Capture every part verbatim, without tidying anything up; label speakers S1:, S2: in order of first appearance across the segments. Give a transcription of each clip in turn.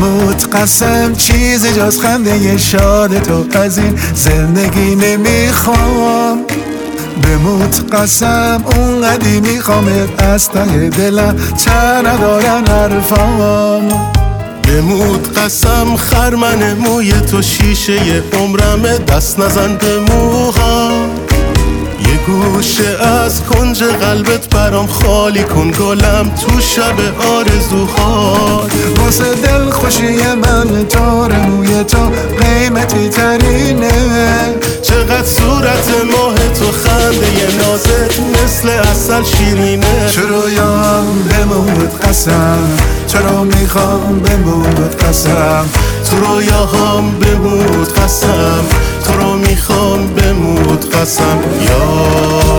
S1: بموت قسم چیزی جز خنده شاد تو از این زندگی نمیخوام. بموت قسم اونقدی میخوامت از ته دلم ته ندارن حرفام.
S2: بموت قسم خرمن موی تو شیشه عمرمه دست نزن به موهام. یه گوشه از کنج قلبت برام خالی کن گلم تو شب آرزوها.
S1: واسه دل خوشی من تار موی تو قیمتی ترینه.
S2: چقدر صورت ماه تو خنده ی نازت مثل عسل شیرینه.
S1: چرا یام بموت قسم چرا میخوام بموت قسم.
S2: تو رویاهام بموت قسم تو رو میخوام بموت قسم یا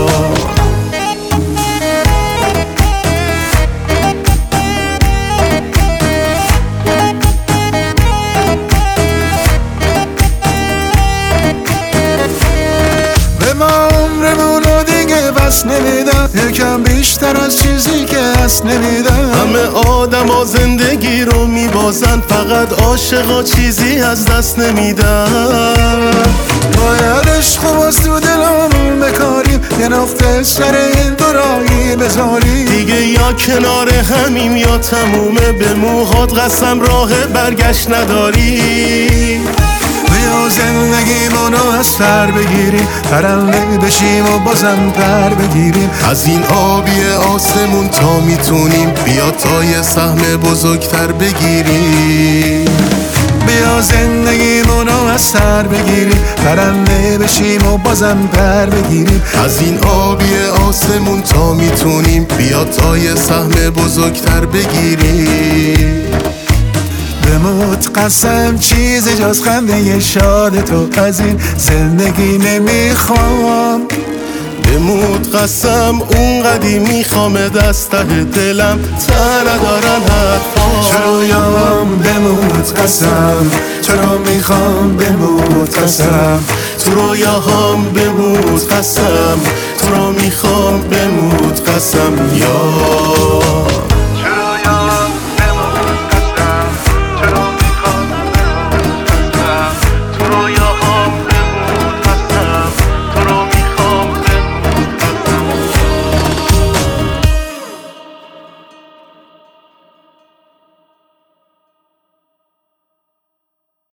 S1: به ما عمرمونو دیگه بس نمیدم، یکم بیشتر از چیزی که هست نمیدم.
S2: همه آدم ها زندگی رو میبازن فقط عاشقا چیزی از دست نمیدن.
S1: باید عشق و باز تو دلامون بکاریم، یه نقطه سر این دوراهی بذاریم.
S2: دیگه یا کنار همیم یا تمومه، به موهات قسم راه برگشت نداری.
S1: بیا زندگیمونو از سر بگیریم، پرنده بشیم و بازم پر بگیریم.
S2: از این آبی آسمون تا میتونیم بیا تا یه سهم بزرگتر بگیریم.
S1: بیا زندگیمونو از سر بگیریم، پرنده بشیم و بازم پر بگیریم.
S2: از این آبی آسمون تا میتونیم بیا تا یه سهم بزرگتر بگیریم.
S1: بموت قسم چیزی جز خنده شاد تو از این زندگی نمیخوام.
S2: بموت قسم اونقدی میخوام دست ته دلم ته ندارن حرفا.
S1: چرا یام بموت قسم چرا میخوام بموت قسم.
S2: تو رویاهام بموت قسم تو رو میخوام بموت قسم یا